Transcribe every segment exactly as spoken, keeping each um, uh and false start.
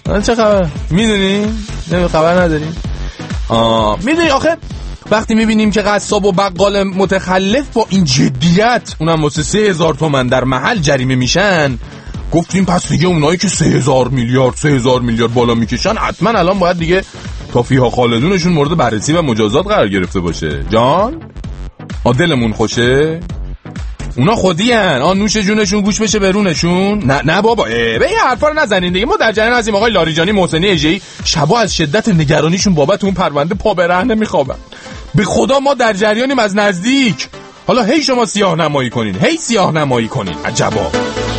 چه خبر؟ میدونی؟ نه خبر نداری؟ آه میدونی آخه وقتی میبینیم که قصاب و بقال متخلف با این جدیت اونم واسه سه هزار تومن در محل جریمه میشن، گفتیم پس دیگه اونایی که سه هزار میلیارد سه هزار میلیارد بالا میکشن حتما الان باید دیگه تا فیها خالدونشون مورد بررسی و مجازات قرار گرفته باشه. جان آ دلمون خوشه، اونا خودی هن آن نوش جونشون گوش بشه برونشون. نه نه بابا به این حرفا رو نزنین دیگه. ما در جریان هستیم. آقای لاریجانی محسنی اژه‌ای شبا از شدت نگرانیشون بابت اون پرونده پا برهنه میخوابن. به خدا ما در جریانیم از نزدیک. حالا هی شما سیاه نمایی کنین، هی سیاه نمایی کنین. عجبا.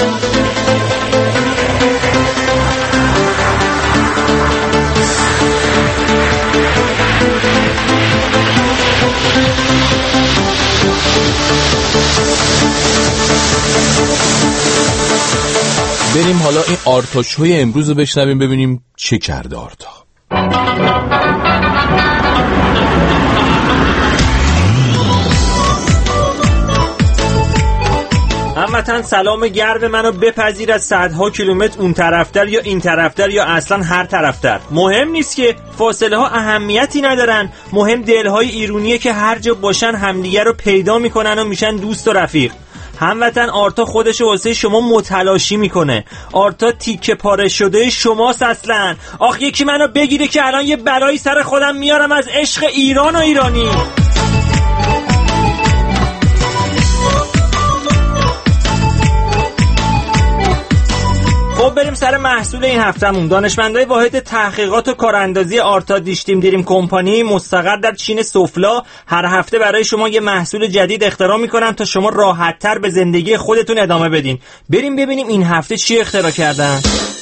بریم حالا این آرتا شوی امروز رو بشنویم ببینیم چه کرده آرتا. هموطن سلام گرم منو بپذیر از صدها کیلومتر اون طرفتر یا این طرفتر یا اصلا هر طرفتر. مهم نیست که فاصله ها اهمیتی ندارن، مهم دلهای ایرونیه که هر جا باشن همدیگه رو پیدا میکنن و میشن دوست و رفیق. هموطن آرتا خودشو واسه شما متلاشی میکنه. آرتا تیکه پاره شده شماست اصلا. آخ یکی منو بگیره که الان یه بلایی سر خودم میارم از عشق ایران و ایرانی. خب بریم سر محصول این هفتهمون. دانشمندای واحد تحقیقات و کاراندازی آرتا دیشتیم دریم کمپانی مستقر در چین سفلا هر هفته برای شما یه محصول جدید اختراع میکنن تا شما راحت‌تر به زندگی خودتون ادامه بدین. بریم ببینیم این هفته چی اختراع کردن.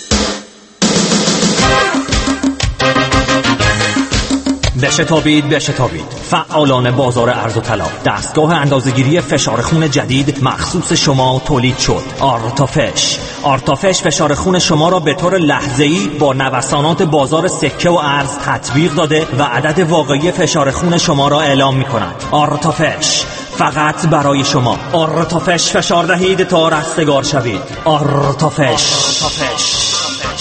بشتابید بشتابید فعالان بازار ارز و طلا، دستگاه اندازه‌گیری فشار خون جدید مخصوص شما تولید شد. آرتافش آرتافش فشار خون شما را به طور لحظه‌ای با نوسانات بازار سکه و ارز تطبیق داده و عدد واقعی فشار خون شما را اعلام می‌کند. آرتافش فقط برای شما. آرتافش فشار دهید تا رستگار شوید. آرتافش آرتافش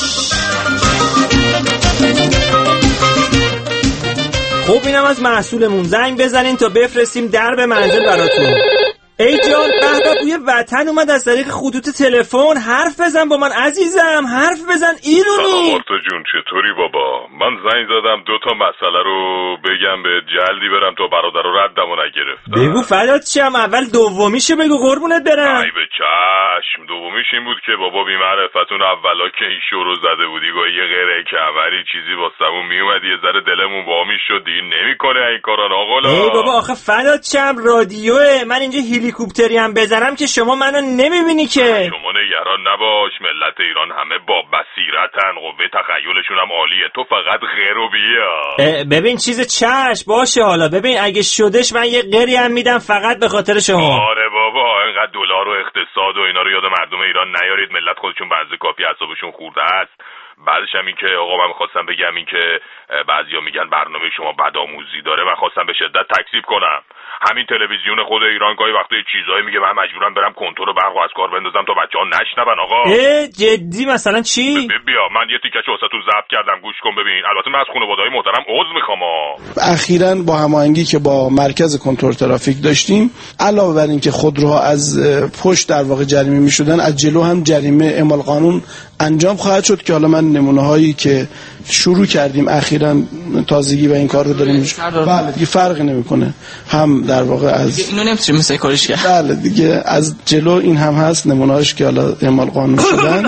خب اینم از محصولمون. زنگ بزنین تا بفرستیم در به منزل براتون. ای جان قهوه بوی وطن اومد از طریق خطوط تلفن. حرف بزن با من عزیزم، حرف بزن ایرونی. سلام آرتا جون چطوری بابا؟ من زنگ زدم دو تا مسئله رو بگم به جلدی برم تا برادر رو ردمو نگرفتم. بگو فدات شم. اول دومیشو بگو قربونت برم. ای به چشم. دومیش این بود که بابا بی معرفتون اولا که این شو رو زده بودی گاهی یه غیره کمری چیزی واسمون میومد یه ذره دلمون وا میشد دیگه نمیکنه این کارا آقا. ای بابا آخه فدات شم رادیوه. من اینجا هلیکوپتری هم بزنم که شما منو نمیبینی که. شما نگران نباش، ملت ایران همه با بصیرتن، قوه تخیلشون هم عالیه، تو فقط غیر و بیا. ببین چیز چش باشه. حالا ببین اگه شدش من یه غیری هم میدم فقط به خاطر شما. آره بابا اینقدر دلار و اقتصاد و اینا رو یاد مردم ایران نیارید، ملت خودشون بعضی کافی اعصابشون خورده است. بعدش هم این که آقا من می‌خواستم بگم این که بعضیا میگن برنامه شما بدآموزی داره، من خواستم به شدت تکذیب کنم. همین تلویزیون خود ایران گاهی وقتا چیزایی میگه من مجبورم برم کنترل برق از کار بندازم تا بچه‌ها نشنون آقا. اه جدی مثلا چی؟ بیا من یه تیکه‌شو واسهتون ضبط کردم گوش کن ببین. البته من از خانواده‌های محترم عذر میخوام. اخیراً با هماهنگی که با مرکز کنترل ترافیک داشتیم علاوه بر این که خودروها از پشت در واقع جریمه میشدن، از جلو هم جریمه اعمال قانون انجام خواهد شد که حالا من نمونه‌هایی که شروع کردیم اخیراً تازگی و این کار رو داریم. بله دیگه فرقی نمیکنه. هم در واقع از اینو نمیتونیم مثلا کارش کرد. بله دیگه از جلو این هم هست نمونه‌اش که حالا اعمال قانون شدن.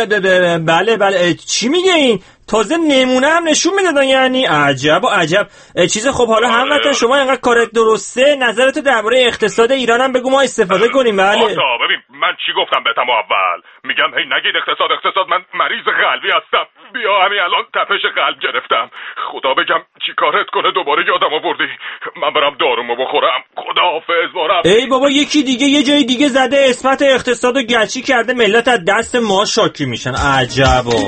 بله بله چی میگه این؟ تازه نمونه هم نشون میدادن. یعنی عجب و عجب چیز. خب حالا هموطن شما اینقدر کارت درسته، نظرتو درباره اقتصاد ایران هم بگو ما استفاده کنیم. بله ببین من چی گفتم بهتم اول؟ میگم هی نگید اقتصاد اقتصاد، من مریض قلبی هستم. بیا همین الان تپش قلب گرفتم. خدا بگم چی کارت کنه دوباره یادم آوردی. من برم دارومو بخورم. خداحافظ بارم. ای بابا یکی دیگه یه جای دیگه زده اسمت اقتصادو گچی کرده، ملت از دست ما شاکی میشن. عجبا.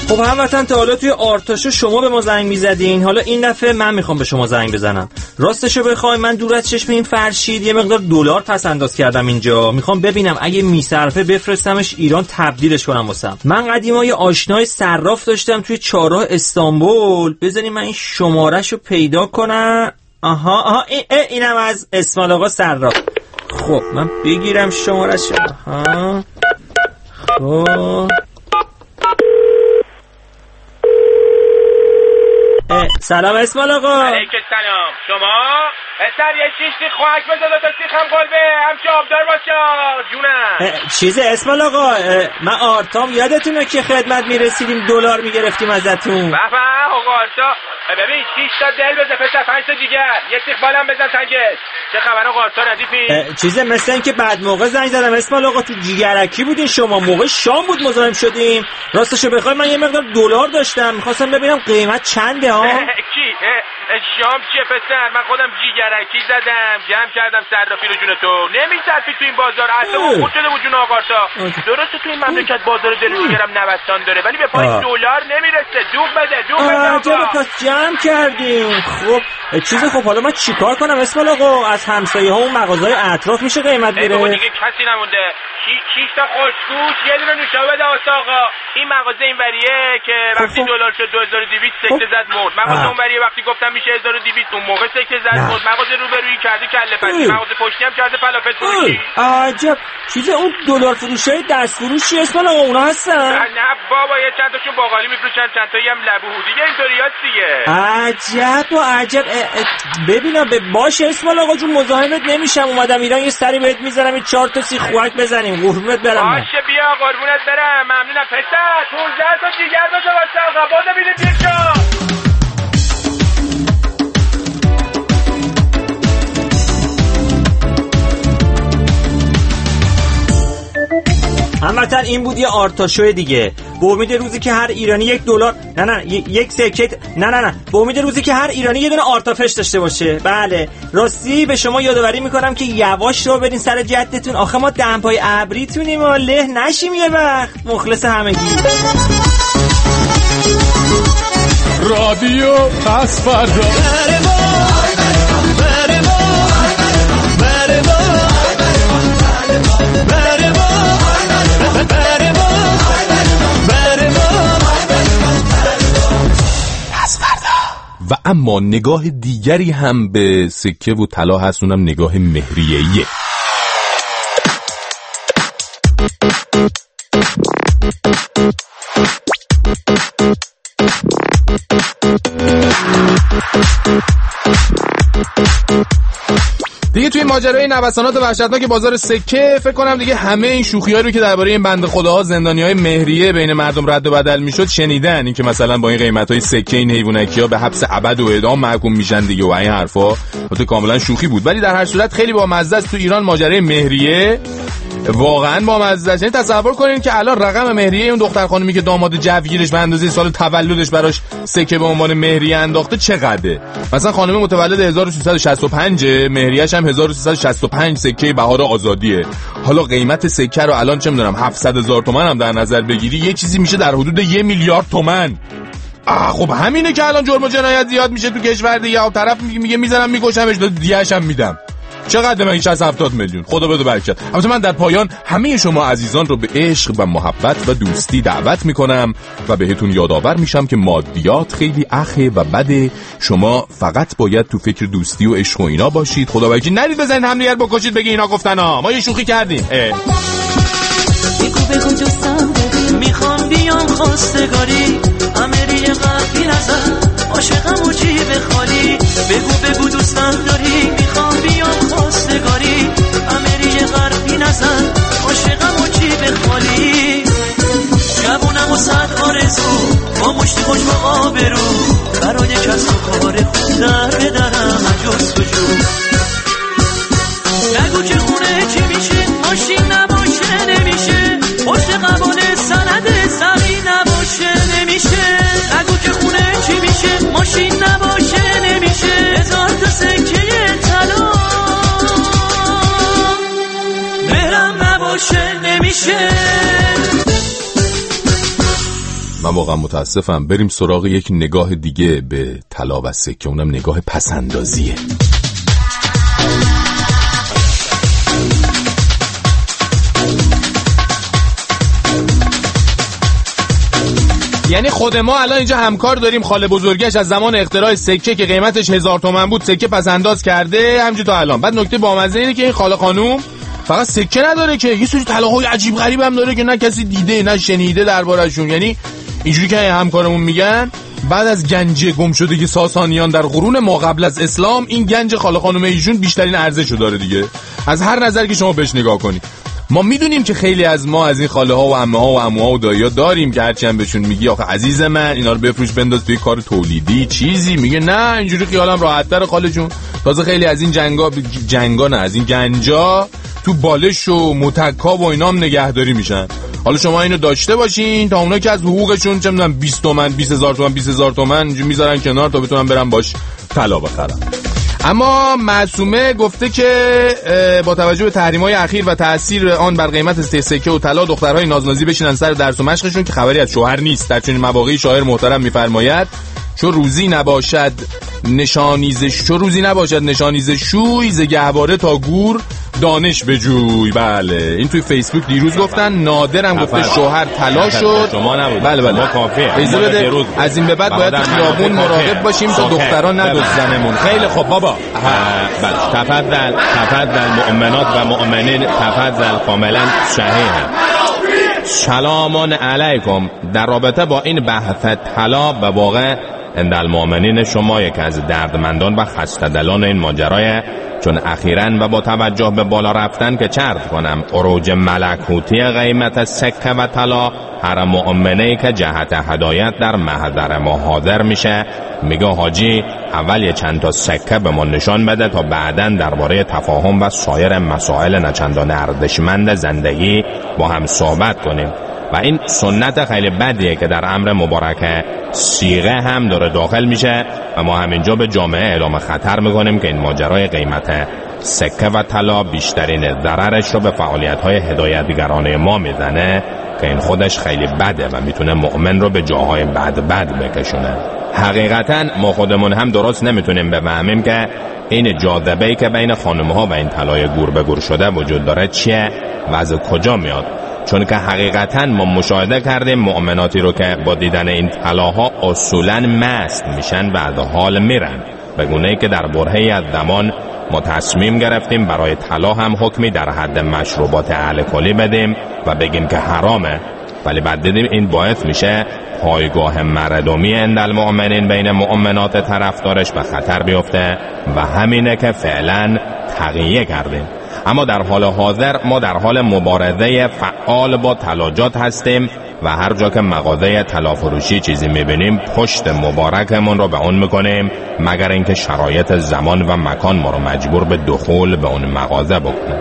خب هموطن تا حالا توی آرتاشو شما به ما زنگ میزدین، حالا این دفعه من میخوام به شما زنگ بزنم. راستشو بخوای من دور از چشم این فرشید یه مقدار دلار پس انداز کردم اینجا، میخوام ببینم اگه میصرفه بفرستمش ایران تبدیلش کنم واسم. من قدیما یه آشنای صراف داشتم توی چهارراه استانبول، بذارین من این شمارهشو پیدا کنم. آها آها این اینم از اسماعیل آقا صراف. خب من بگیرم شمارهشو. ها خب سلام اسماعیل آقا. علیکم سلام. شما پسر یه شیش سیخ خواهک بزن تا سیخم قلبه همچه آبدار باشه جونم. چیزه اسماعیل آقا من آرتام یادتونه که خدمت میرسیدیم دلار میگرفتیم ازتون. به به آقا آرتا ببین شیش تا دل بزن پسر پنج تا جیگر یه سیخ بالم بزن تنگش. چه خبر آقا آرتا ردیفی؟ چیزه مثل این که بعد موقع زنگ زدم اسماعیل آقا تو جیگرکی بودین شما، موقع شام بود مزاحم شدیم. راستشو بخوای من یه مقدار دلار داشتم می‌خواستم ببینم قیمت چنده ها. کی شام چیه پسر؟ من خودم جیگرکی زدم جمع کردم صرافی رو جون تو نمیصرفی تو این بازار اصلا خود شده بود جون آقا آرتا. درسته تو این مملکت بازار دل جیگرم نوسان داره ولی به پای دلار نمیرسه. دوغ بده دوغ بده آقا پس جمع کردیم. خب چیزی خب حالا من چیکار کنم اسماعیل آقا؟ از همسایه ها و مغازهای اطراف میشه قیمت بره؟ بابا دیگه کسی نمونده. شیش تا خوشگوش یه دونه نوشابه بده آقا. این مغازه این وریه که وقتی دلار شد دو هزار و دویست سکته زد مرد. مغازه اون وریه وقتی گفتم میشه هزار و دویست اون موقع سکته زد مرد. مغازه روبرویی کرده کله پزی، مغازه پشتی هم کرده فلافل فروشی. عجب چیز اون دلار فروشای دست فروشی اسماعیل آقا اونا هستن؟ نه بابا یه چند تاشون باقالی میفروشن چند تایی هم لبو دیگه اینطوریاست دیگه. عجب و عجب. ببینم باشه اسماعیل آقا جون مزاحمت نمیشم، اومدم ایران یه سری بهت میذارم این چهار تا سیخ خوک بزنیم قربونت برم. باشه بیا قربونت برم ممنونم پسر. پانزده تا دیگر بده واسه آقا بازو بیدید یک جا. هموطن این بود یه آرتاشوی دیگه. به امید روزی که هر ایرانی یک دلار نه نه یک سکه نه نه نه به امید روزی که هر ایرانی یه دونه آرتافش داشته باشه. بله راستی به شما یادآوری میکنم که یواش رو برین سر جدتون، آخه ما دمپای ابریتونیم و له نشیم یه وقت. مخلص همگی. رادیو پس فردا. و اما نگاه دیگری هم به سکه و طلا هست، اونم نگاه مهریه‌ایه. دیگه توی ماجرای نوسانات وحشتناک بازار سکه فکر کنم دیگه همه این شوخی‌ها رو که درباره این بنده خداها زندانیای مهریه بین مردم رد و بدل میشد شنیدن، این که مثلا با این قیمتای سکه این حیوانکی‌ها به حبس ابد و اعدام محکوم میشن دیگه و این حرفا البته کاملا شوخی بود، ولی در هر صورت خیلی بامزه است تو ایران ماجرای مهریه. واقعا بامزه است. یعنی تصور کنین که الان رقم مهریه اون دختر خانومی که داماد جوگیرش به اندازه سال تولدش براش سکه به عنوان مهریه انداخته چقدره. مثلا خانم متولد هزار و سیصد و شصت و پنج، مهریه‌اش هم هزار و سیصد و شصت و پنج سکه بهار آزادیه. حالا قیمت سکه رو الان چه میدونم هفتصد هزار تومان هم در نظر بگیری یه چیزی میشه در حدود یه میلیارد تومان. آه خب همینه که الان جرم و جنایت زیاد میشه تو کشور دیگه. اون طرف میگه میذارم میکشمش دیگه‌اش هم میدم. چقدر من شصت هفتاد میلیون خدا بده برکت. البته من در پایان همه شما عزیزان رو به عشق و محبت و دوستی دعوت میکنم و بهتون یادآور میشم که مادیات خیلی اخه و بده. شما فقط باید تو فکر دوستی و عشق و اینا باشید. خدا برکت نرید بزنید هم دیگر بکشید بگی اینا گفتن ها ما یه شوخی کردیم. بگو بگو دوستم میخوام بیام خواستگاری امری قلبی نزن عاشقم و جیب خالی. بگو بگو دوستم داری میخوام بیام خواستگاری امری غربی نزن عاشقم و جیب خالی. جوونم و صد آرزو با مشت خوش و آبرو برای کس و کار خود در بدرم جست و جو. نگو که خونه چی میشه ماشین نباشه نمیشه پشت قبال سند سری نباشه نمیشه. نگو که خونه چی میشه ماشین نباشه نمیشه من واقعا متاسفم. بریم سراغ یک نگاه دیگه به طلا و سکه، اونم نگاه پسندازیه. یعنی خود ما الان اینجا همکار داریم، خاله بزرگش از زمان اختراع سکه که قیمتش هزار تومن بود سکه پسنداز کرده همینجور تا الان. بعد نکته بامزه اینه که این خاله خانوم فقط سکه نداره که یه سری طلاهای عجیب غریب هم داره که نه کسی دیده نه شنیده دربارشون. یعنی اینجوری که همکارمون میگن بعد از گنج گمشدگی ساسانیان در قرون ما قبل از اسلام، این گنج خاله خانم ایشون بیشترین ارزشو داره دیگه، از هر نظر که شما بهش نگاه کنید. ما میدونیم که خیلی از ما از این خاله ها و عمه ها و عموها و دایی ها داریم که هرچی هم بهشون میگی آخه عزیز من اینا رو بفروش بنداز توی کار تولیدی چیزی، میگه نه اینجوری خیالم راحت تره خاله جون. تازه خیلی از این جنگا جنگا نه از این گنجا تو بالش و متکا و اینا هم نگهداری میشن. حالا شما اینو داشته باشین تا اونا که از حقوقشون چه میدونم بیست تومن بیست هزار تومن بیست هزار تومن میذارن کنار تا بتونن برن باش طلا بخرن. اما معصومه گفته که با توجه به تحریم‌های اخیر و تأثیر آن بر قیمت سکه و طلا، دخترهای نازنازی بشینن سر درس و مشقشون که خبری از شوهر نیست. در چنین مواقعی شاعر محترم می‌فرماید چو روزی نباشد نشانیز چو روزی نباشد نشانیز شوی ز گهواره تا گور دانش بجوی. بله این توی فیسبوک دیروز گفتن، نادرم گفته شوهر طلا شد. شما نبود. بله بله کافیه. اجازه بده از این به بعد باید تو خیابون مراقب باشیم تا دختران ندزدنمون. خیلی خب بابا. بله تفضل تفضل مؤمنات و مؤمنین تفضل کاملا صحیحه. سلام علیکم. در رابطه با این بحث طلا به واقع عند المؤمنین شما یک از دردمندان و خسته‌دلان این ماجرای، چون اخیراً و با توجه به بالا رفتن که چرت کنم عروج ملکوتی قیمت سکه و طلا، هر مؤمنی که جهت هدایت در محضر ما حاضر میشه میگه حاجی اول یه چند تا سکه به ما نشان بده تا بعداً درباره تفاهم و سایر مسائل نچندان ارزشمند زندگی با هم صحبت کنیم. و این سنت خیلی بدیه که در امر مبارک صیغه هم داره داخل میشه و ما همینجا به جامعه اعلام خطر میکنیم که این ماجرای قیمت سکه و طلا بیشترین ضررش رو به فعالیت‌های هدایتگرانه ما میزنه که این خودش خیلی بده و میتونه مؤمن رو به جاهای بد بد بکشونه. حقیقتا ما خودمون هم درست نمیتونیم بفهمیم که این جاذبه‌ای که بین خانم‌ها و این طلای گور به گور شده وجود داره چیه و از کجا میاد، چون که حقیقتا ما مشاهده کردیم مؤمناتی رو که با دیدن این طلاها اصولاً مست میشن و از حال میرن، به گونه‌ای که در برهه‌ای از زمان ما تصمیم گرفتیم برای طلا هم حکمی در حد مشروبات الکلی بدیم و بگیم که حرامه، ولی بعد دیدیم این باعث میشه پایگاه مردمی عند المؤمنین بین مؤمنات طرفدارش به خطر بیفته و همینه که فعلا تغییر کردیم. اما در حال حاضر ما در حال مبارزه فعال با طلاجات هستیم و هر جا که مغازه طلا فروشی چیزی میبینیم پشت مبارکمون رو به اون میکنیم، مگر اینکه شرایط زمان و مکان ما رو مجبور به دخول به اون مغازه بکنه.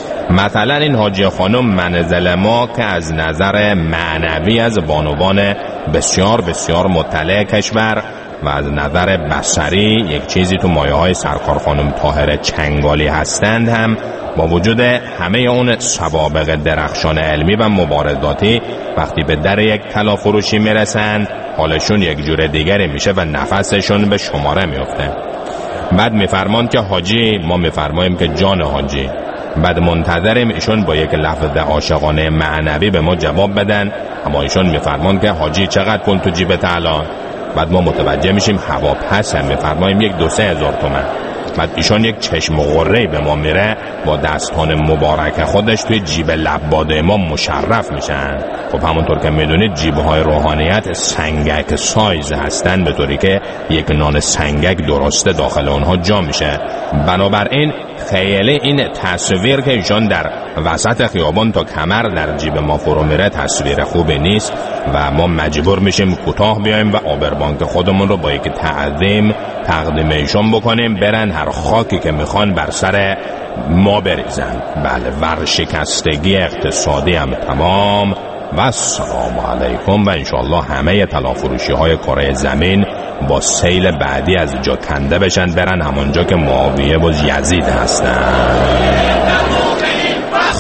مثلا این حاجی خانم منزل ما که از نظر معنوی از بانوان بسیار بسیار مطلع کشور و از نظر بصری یک چیزی تو مایه های سرکار خانم طاهره چنگالی هستند، هم با وجود همه اون سوابق درخشان علمی و مبارزاتی وقتی به در یک طلا فروشی میرسند حالشون یک جور دیگری میشه و نفسشون به شماره میفته. بعد میفرمان که حاجی، ما میفرماییم که جان حاجی. بعد منتظریم ایشون با یک لفظ عاشقانه معنوی به ما جواب بدن، اما ایشون میفرمان که حاجی چقدر پول تو جیبت الان؟ بعد ما متوجه میشیم هواپس هم، میفرماییم یک دو سه هزار تومن. بعد ایشون یک چشم غره‌ای به ما میره با دستان مبارک خودش توی جیب لباده ما مشرف میشن. خب همونطور که میدونید جیبهای روحانیت سنگک سایز هستن، به طوری که یک نان سنگک درسته داخل اونها جا میشه. بنابراین خیلی این تصویر که ایشون در وسط خیابان تا کمر در جیب ما فرو میره تصویر خوبی نیست و ما مجبور میشیم کوتاه بیایم و آبربانک خودمون رو با یک تعظیم تقدیم ایشون بکنیم، برن هر خاکی که میخوان بر سر ما بریزن. بله، ورشکستگی اقتصادی هم تمام و السلام علیکم و انشالله همه طلافروشی های کره زمین با سیل بعدی از جا کنده بشن، برن همونجا که معاویه و یزید هستن.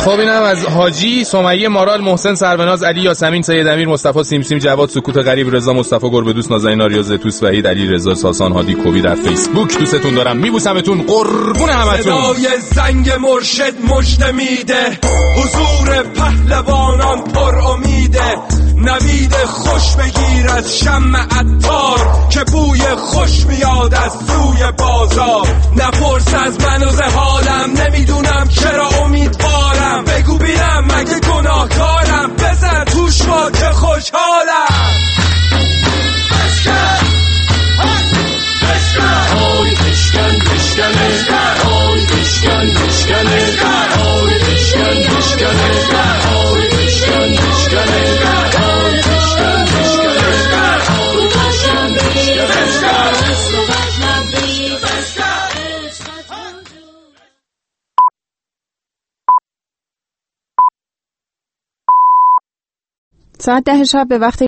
خب اینم از حاجی، سمیه، مارال، محسن، سروناز، علی، یاسمین، سید امیر، مصطفی، سیمسیم، جواد، سکوت غریب، رضا، مصطفی، گربه دوست، نازنین، آریا، زتوس، وحید، علی رضا، ساسان، هادی، کوبی در فیسبوک. دوستتون دارم، میبوسمتون، قربون همتون. صدای زنگ مرشد مژده میده، حضور پهلوانان پر امیده، نوید خوش بگیر از شمع عطار که بوی خوش میاد از سوی بازار. نپرس از من و حالم، نمیدونم چرا امیدوارم، بگو بینم مگه گناهکارم، بزن توش ما که خوشحالم. بشکن بشکن آی بشکن بشکن آی بشکن بشکن آی بشکن بشکن آی بشکن بشکن آی بشکن ساعت ده شب به وقت